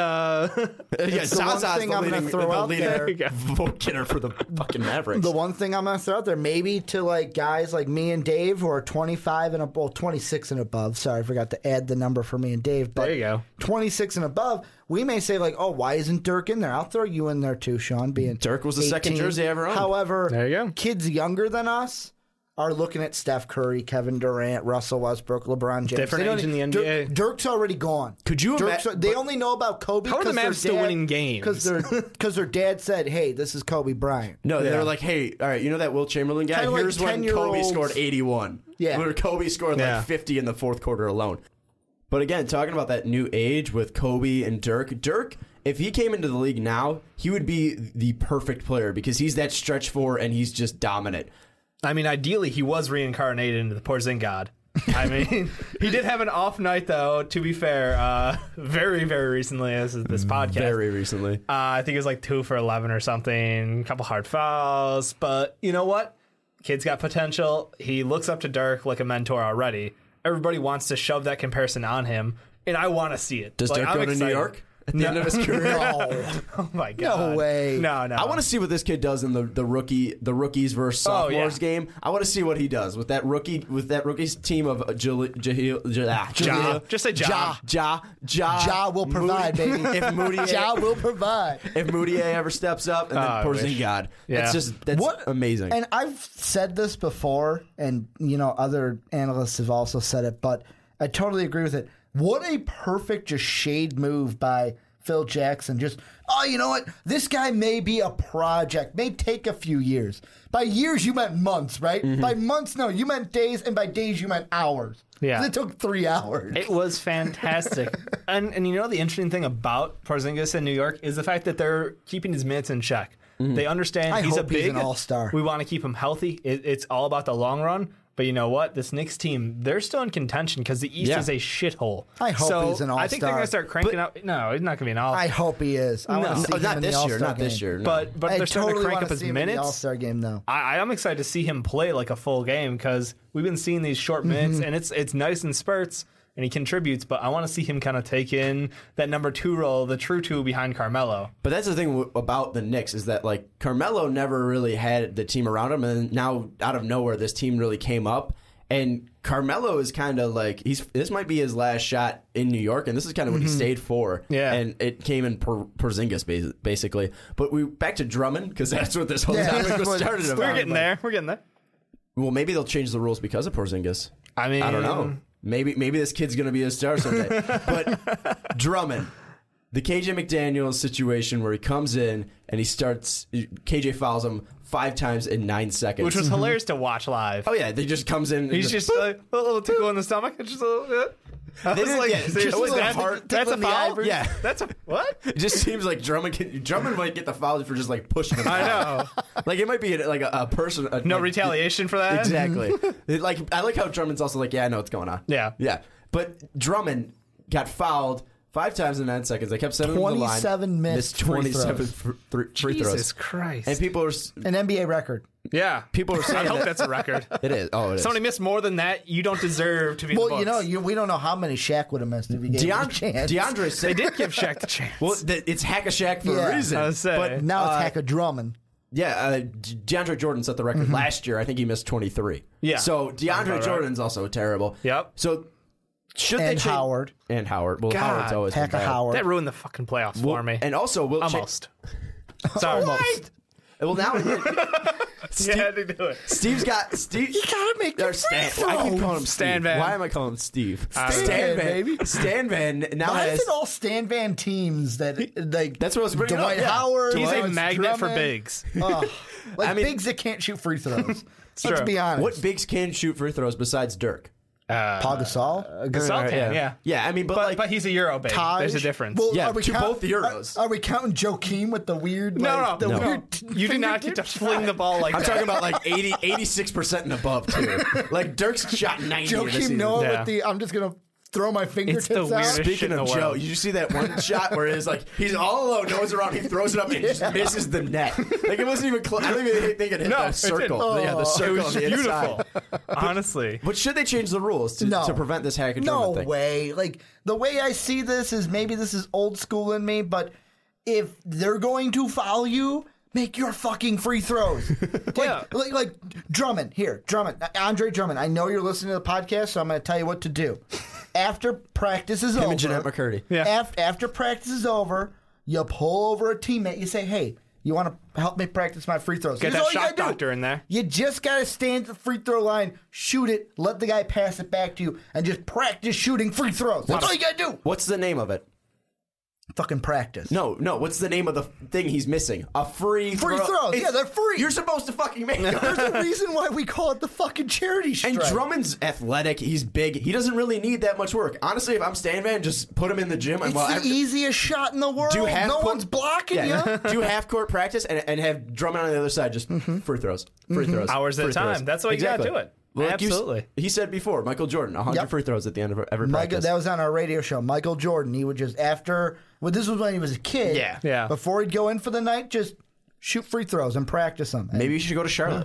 Zaza's the leading vote-getter for the fucking Mavericks. The one thing I'm going to throw out there, maybe to guys like me and Dave who are 25 and 26 and above. Sorry, I forgot to add the number for me and Dave. But there you go. 26 and above, we may say why isn't Dirk in there? I'll throw you in there too, Sean. Being Dirk was the 18. second jersey ever owned. However, there you go. Kids younger than us are looking at Steph Curry, Kevin Durant, Russell Westbrook, LeBron James. Different age in the NBA. Dirk's already gone. Could you imagine? They only know about Kobe. How are the Mavs still winning games? Because their dad said, hey, this is Kobe Bryant. No, they're like, hey, all right, you know that Wilt Chamberlain guy? Here's when Kobe scored 81. Yeah. Where Kobe scored 50 in the fourth quarter alone. But again, talking about that new age with Kobe and Dirk, if he came into the league now, he would be the perfect player because he's that stretch 4 and he's just dominant. I mean, ideally, he was reincarnated into the Porzingis. I mean, he did have an off night, though, to be fair, very, very recently, as this podcast. Very recently. I think it was 2 for 11 or something, a couple hard fouls. But you know what? Kid's got potential. He looks up to Dirk like a mentor already. Everybody wants to shove that comparison on him, and I want to see it. Does Dirk go to New York? At the end of his career? No. Oh my god. No way. No. I want to see what this kid does in the rookies versus sophomores game. I want to see what he does with that rookie's team of Just say Ja. Ja will provide, baby. If Moutier, Ja will provide. If Moutier ever steps up, and then Porzingis. Yeah. That's amazing. And I've said this before, and other analysts have also said it, but I totally agree with it. What a perfect just shade move by Phil Jackson. Just, you know what? This guy may be a project, may take a few years. By years, you meant months, right? Mm-hmm. By months, no, you meant days, and by days, you meant hours. Yeah. It took 3 hours. It was fantastic. and the interesting thing about Porzingis in New York is the fact that they're keeping his minutes in check. Mm-hmm. They understand he's an all-star. We want to keep him healthy. It's all about the long run. But you know what? This Knicks team, they're still in contention because the East is a shithole. I hope he's an all-star. I think they're going to start cranking out. No, he's not going to be an all-star. I hope he is. I want to see him not in this the year. Not game. this year. No. But they're starting to crank up his minutes. The all-star game, though. I'm excited to see him play like a full game because we've been seeing these short minutes, and it's nice in spurts. And he contributes, but I want to see him kind of take in that number 2 role, the true 2 behind Carmelo. But that's the thing about the Knicks is that Carmelo never really had the team around him, and now out of nowhere, this team really came up. And Carmelo is kind of this might be his last shot in New York, and this is kind of what he stayed for. Yeah. And it came in Porzingis, basically. But back to Drummond, because that's what this whole topic was started about. We're getting there. Well, maybe they'll change the rules because of Porzingis. I mean, I don't know. Maybe this kid's going to be a star someday. But Drummond, the KJ McDaniels situation where he comes in and KJ fouls him 5 times in 9 seconds. Which was hilarious to watch live. Oh, yeah. He just comes in. He's just a little tickle in the stomach. It's just a little bit. I was like, that's a foul? Yeah. That's a what? It just seems like Drummond might get the foul for just like pushing him. I know. Like it might be like a person. No retaliation for that? Exactly. I like how Drummond's also like, yeah, I know what's going on. Yeah. Yeah. But Drummond got fouled 5 times in 9 seconds. They kept sending him to the line. 27 missed 27 free throws. Jesus Christ. And people are... An NBA record. Yeah. People are saying I hope that's a record. It is. Oh, it is. Somebody missed more than that, you don't deserve to be in the books. We don't know how many Shaq would have missed if he gave him a chance. DeAndre said... They did give Shaq the chance. Well, it's Hack-a-Shaq for a reason. I was saying. But now it's Hack-a-Drummond. Yeah, DeAndre Jordan set the record last year. I think he missed 23. Yeah. So DeAndre Jordan's also terrible. Yep. So... Howard. And Howard. Well, God, Howard's always been bad. Howard. That ruined the fucking playoffs for me. And also, almost. Sorry. Almost. Well, now Steve, you had to do it. Steve's got Steve. You gotta make the free throws. I keep calling him Stan Steve. Van. Why am I calling him Steve? Stan Van, baby. Stan Van now Why has. is it all Stan Van teams that like? That's what I was bringing Dwight up. Howard. He's a Lawrence magnet for Drummond. bigs. Bigs that can't shoot free throws. Let's true. be honest. What bigs can shoot free throws besides Dirk? Paul Gasol? Gasol can, yeah. Yeah, I mean, But he's a Euro big. Taj? There's a difference. Well, Yeah, are we to both the Euros. Are we counting Joakim with the weird? No. Weird You do not get to fling the ball like I'm that. talking about like 86% and above too. Like Dirk's shot 90. this Joakim season. Noah Yeah. with the. I'm just gonna throw my fingertips the out. weirdest Speaking shit in of the Joe, world. you see that one shot where it's like he's all alone, no one's around, he throws it up and it just misses the net. Like it wasn't even close. I don't even think it hit the circle. Yeah, the circle. It was on the beautiful. inside. Honestly. But should they change the rules to prevent this hack and No Drummond thing? way. Like the way I see this is maybe this is old school in me, but if they're going to foul you, make your fucking free throws. like Drummond, Andre Drummond. I know you're listening to the podcast, so I'm going to tell you what to do. After practice is over, and Jeanette McCurdy. Yeah. After practice is over, you pull over a teammate. You say, "Hey, you want to help me practice my free throws?" Get Here's that all you shot gotta do. doctor in there. You just got to stand at the free throw line, shoot it, let the guy pass it back to you, and just practice shooting free throws. That's all you got to do. What's the name of it? Fucking practice. No. What's the name of the thing he's missing? A free Free throws. Yeah, they're free. You're supposed to fucking make them. There's a reason why we call it the fucking charity strike. And Drummond's athletic. He's big. He doesn't really need that much work. Honestly, if I'm Stan Van, just put him in the gym. It's the easiest shot in the world. No one's blocking you. Do half-court practice and have Drummond on the other side. Just free throws. Free throws. Hours at a time. That's why you got to do it. Well, Absolutely. He said before, Michael Jordan, 100 free throws at the end of every practice. That was on our radio show. Michael Jordan, he would just, this was when he was a kid. Yeah. Before he'd go in for the night, just shoot free throws and practice them. Maybe you should go to Charlotte.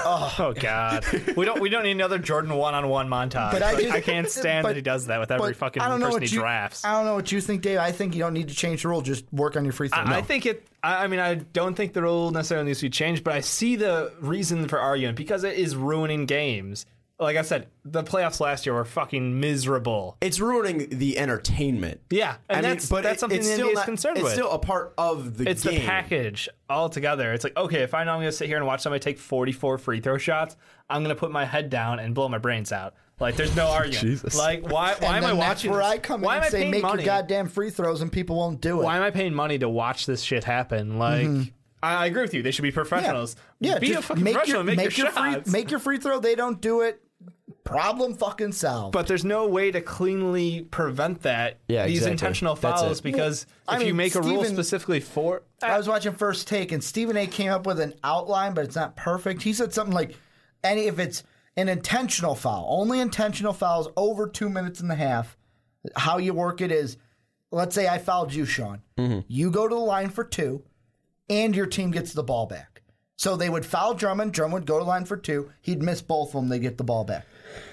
Oh God, we don't need another Jordan one-on-one montage. But I can't stand that he does that with every fucking person he drafts. I don't know what you think, Dave. I think you don't need to change the rule. Just work on your free throws. I think it. I mean, I don't think the rule necessarily needs to be changed, but I see the reason for arguing because it is ruining games. Like I said, the playoffs last year were fucking miserable. It's ruining the entertainment. Yeah, and that's something the NBA is concerned with. It's still a part of the game. It's the package altogether. It's like, okay, if I know I'm going to sit here and watch somebody take 44 free throw shots, I'm going to put my head down and blow my brains out. Like, there's no argument. Jesus. Like, why am I watching That's where this? I come why in am and say, make money? your goddamn free throws, and people won't do it. Why am I paying money to watch this shit happen? Like, I agree with you. They should be professionals. Yeah, be a fucking professional and make your shots. Make your free throw. They don't do it. Problem fucking solved. But there's no way to cleanly prevent that. Yeah, these exactly. intentional That's fouls it. because Well, if you make a rule Stephen- specifically for. I was watching First Take, and Stephen A. came up with an outline, but it's not perfect. He said something like, if it's an intentional foul, only intentional fouls over 2 minutes and a half, how you work it is, let's say I fouled you, Sean. You go to the line for 2, and your team gets the ball back. So they would foul Drummond. Drummond would go to the line for 2. He'd miss both of them. They get the ball back.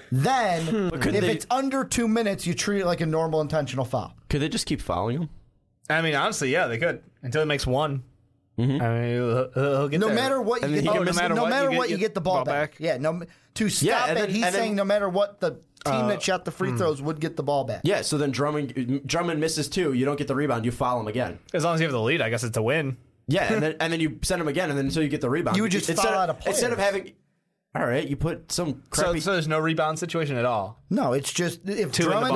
Then, if it's under 2 minutes, you treat it like a normal intentional foul. Could they just keep fouling him? I mean, honestly, yeah, they could until it makes one. I mean, he'll get No there. matter what, And you then get, he can no miss- matter what, you get the ball back. Yeah, to stop and it, then- he's and then- saying no matter what, the team that shot the free throws would get the ball back. Yeah, so then Drummond misses 2. You don't get the rebound. You foul him again. As long as you have the lead, I guess it's a win. Yeah, and then you send him again, and then until you get the rebound. You would just foul out a player. Instead of having... all right, you put some crappy... So there's no rebound situation at all? No, it's just if Drummond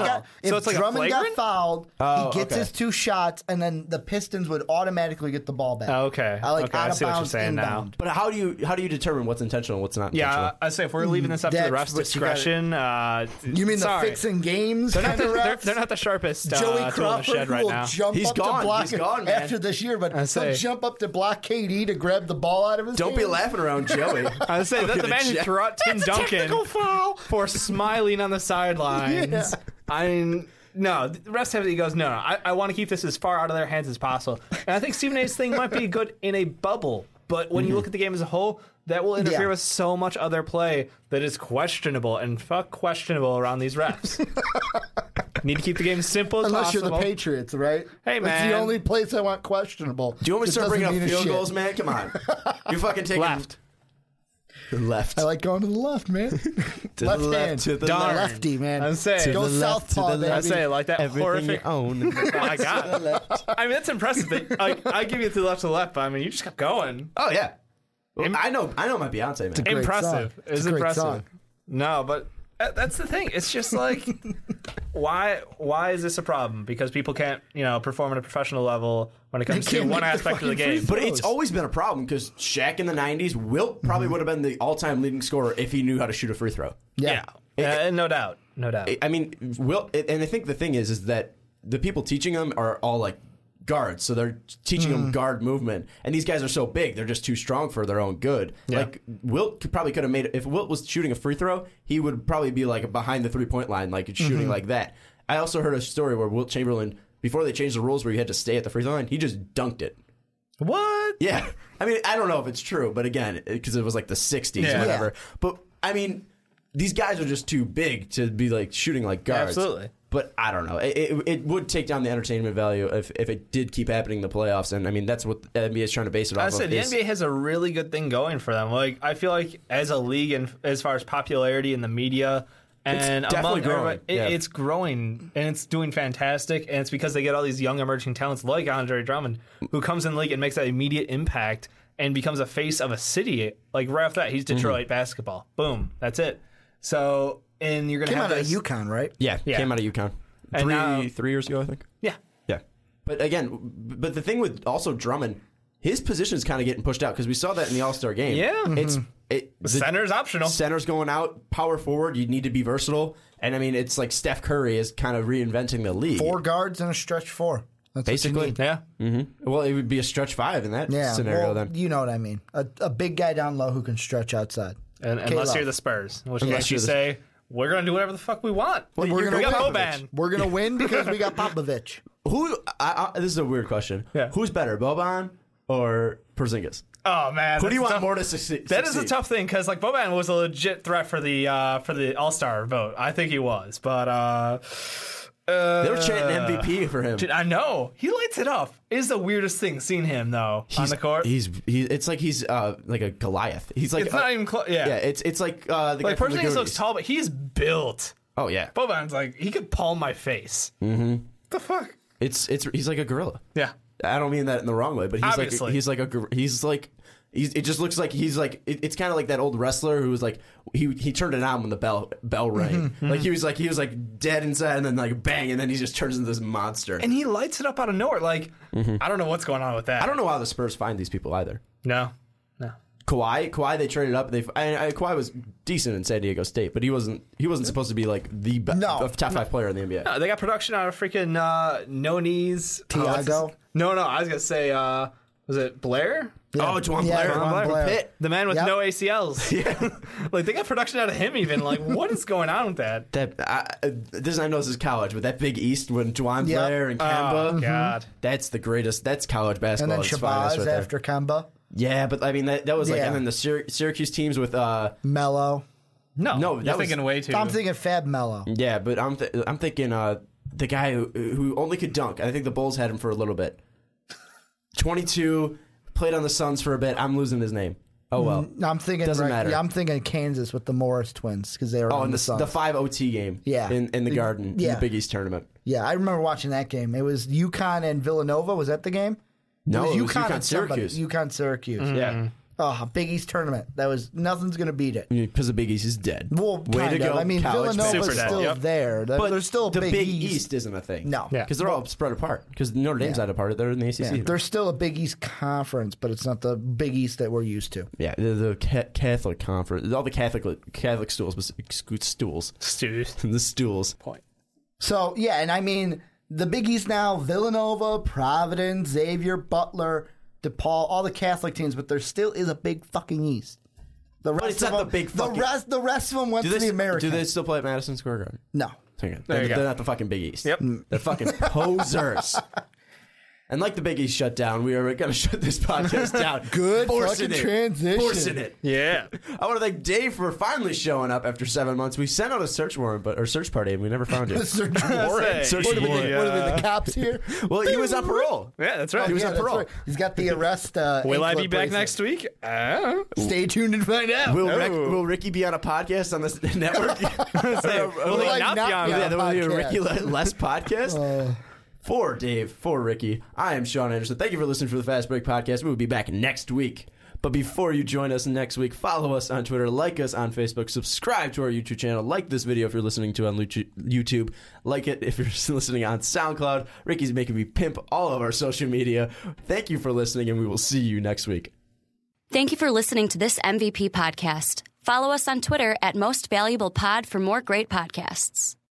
got fouled, he gets his 2 shots, and then the Pistons would automatically get the ball back. Okay. Out I of see what you're bounds, saying inbound. now. But how do you determine what's intentional and what's not intentional? Yeah, I say if we're leaving this up to the refs' discretion... you mean the fixing games? They're not the sharpest Joey Crawford right will now. jump up to block after this year, but he'll jump up to block KD to grab the ball out of his Don't hands. be laughing around Joey. I was saying, that's the man who threw out Tim Duncan for smiling on the sidelines. Yeah. I mean, no, the rest of it, he goes, no, I want to keep this as far out of their hands as possible. And I think Stephen A's thing might be good in a bubble, but when you look at the game as a whole, that will interfere with so much other play that is questionable, and fuck questionable around these refs. Need to keep the game simple as Unless possible. You're the Patriots, right? Hey, man. That's the only place I want questionable. Do you want me to start bringing up field goals, man? Come on. You fucking take left. Left. I like going to the left, man. To left the left, hand. to the Darn. left. Lefty, man. I'm saying. Go southpaw, baby. I say like that Everything horrific. you own. Oh my God. I mean, that's impressive. I give you to the left, but I mean, you just kept going. Oh, yeah. Well, I know my Beyonce, man. Impressive. It's impressive. Song. No, but that's the thing. It's just like, why is this a problem? Because people can't, perform at a professional level when it comes to one aspect of the game. But it's always been a problem because Shaq in the 90s, Wilt probably would have been the all-time leading scorer if he knew how to shoot a free throw. Yeah. No doubt. I mean, Wilt, and I think the thing is that the people teaching him are all like guards, so they're teaching them guard movement, and these guys are so big, they're just too strong for their own good. Yeah. Like Wilt could have made, if Wilt was shooting a free throw, he would probably be like behind the 3-point line, like shooting like that. I also heard a story where Wilt Chamberlain, before they changed the rules where you had to stay at the free throw line, he just dunked it. What? Yeah. I mean, I don't know if it's true, but again, because it was like the 60s or whatever. But I mean, these guys are just too big to be like shooting like guards. Absolutely. But I don't know. It would take down the entertainment value if it did keep happening in the playoffs. And I mean, that's what the NBA is trying to base it off of. I said the NBA has a really good thing going for them. Like, I feel like as a league and as far as popularity in the media and it's definitely growing. It's growing and it's doing fantastic. And it's because they get all these young emerging talents like Andre Drummond, who comes in the league and makes that immediate impact and becomes a face of a city. Like right off that, he's Detroit basketball. Boom, that's it. So. And you're gonna came out of UConn, right? Yeah, came out of UConn. Three years ago, I think. Yeah. But again, the thing with also Drummond, his position is kind of getting pushed out because we saw that in the All-Star game. Yeah. The center's optional. Center's going out, power forward, you need to be versatile. And I mean, it's like Steph Curry is kind of reinventing the league. 4 guards and a stretch 4. That's basically. Yeah. Mm-hmm. Well, it would be a stretch 5 in that scenario then. You know what I mean. A big guy down low who can stretch outside. Unless you're the Spurs, in which case you say, we're going to do whatever the fuck we want. Well, we're going to win because we got Popovich. This is a weird question. Yeah. Who's better, Boban or Porzingis? Oh man, who do you want more to succeed? That is a tough thing because like Boban was a legit threat for the All-Star vote. I think he was, but they were chanting MVP for him. Dude, I know he lights it up. It is the weirdest thing seeing him though on the court. It's like he's like a Goliath. He's like it's not even close. Yeah, it's like the guy from the Porzingis looks tall, but he's built. Oh yeah, Boban's like he could palm my face. Mm-hmm. The fuck? He's like a gorilla. Yeah. I don't mean that in the wrong way, but it just looks like he's like it's kind of like that old wrestler who was like he turned it on when the bell rang. Mm-hmm. Like he was like dead inside and then like bang and then he just turns into this monster. And he lights it up out of nowhere. Like I don't know what's going on with that. I don't know how the Spurs find these people either. No. Kawhi they traded up. Kawhi was decent in San Diego State, but he wasn't supposed to be like the top 5 player in the NBA. No, they got production out of freaking No Knees. Tiago? No, I was gonna say was it Blair? Yeah. Oh, Juwan Blair. Pitt. The man with no ACLs. Yeah. Like, they got production out of him even. Like, what is going on with that? I know this is college, but that Big East when Juwan Blair and Kemba. Oh, God. That's the greatest. That's college basketball. And then Shabazz right after Kemba. Yeah, but I mean, that was like, and then the Syracuse teams with... Melo. No, you're thinking way too... I'm thinking Fab Melo. Yeah, but I'm thinking the guy who only could dunk. I think the Bulls had him for a little bit. 22... Played on the Suns for a bit. I'm losing his name. Oh well. I'm thinking doesn't matter. Yeah, I'm thinking Kansas with the Morris twins because they were on the Suns. The 5 OT game. Yeah. In the Garden. Yeah. In the Big East tournament. Yeah, I remember watching that game. It was UConn and Villanova. Was that the game? No, it was UConn Syracuse. UConn Syracuse. Mm-hmm. Yeah. Oh, Big East tournament. Nothing's going to beat it. Because the Big East is dead. Well, way to go. I mean, Villanova's still there. But there's still the Big East isn't a thing. No. Because they're all spread apart. Because Notre Dame's not a part of it. They're in the ACC. Yeah. There's still a Big East conference, but it's not the Big East that we're used to. Yeah, the Catholic conference. All the Catholic stools. The stools. Point. So, yeah, and I mean, the Big East now, Villanova, Providence, Xavier, Butler, DePaul, all the Catholic teams, but there still is a big fucking East. The rest of them, the rest of them went to the American. Do they still play at Madison Square Garden? No. They're not the fucking Big East. Yep. They're fucking posers. And like the Big East shut down, we are going to shut this podcast down. Good fucking transition. Forcing it. Yeah. I want to thank Dave for finally showing up after 7 months. We sent out a search warrant, or search party, and we never found you. Search warrant? What are the cops here? Well, he was on parole. Yeah, that's right. He was on parole. Right. He's got the arrest. Will I be back next week? Stay tuned and find out. Will Ricky be on a podcast on this network? Will he not be on a Ricky Less podcast? For Dave, for Ricky, I am Sean Anderson. Thank you for listening to the Fast Break Podcast. We will be back next week. But before you join us next week, follow us on Twitter, like us on Facebook, subscribe to our YouTube channel, like this video if you're listening to it on YouTube, like it if you're listening on SoundCloud. Ricky's making me pimp all of our social media. Thank you for listening, and we will see you next week. Thank you for listening to this MVP podcast. Follow us on Twitter at Most Valuable Pod for more great podcasts.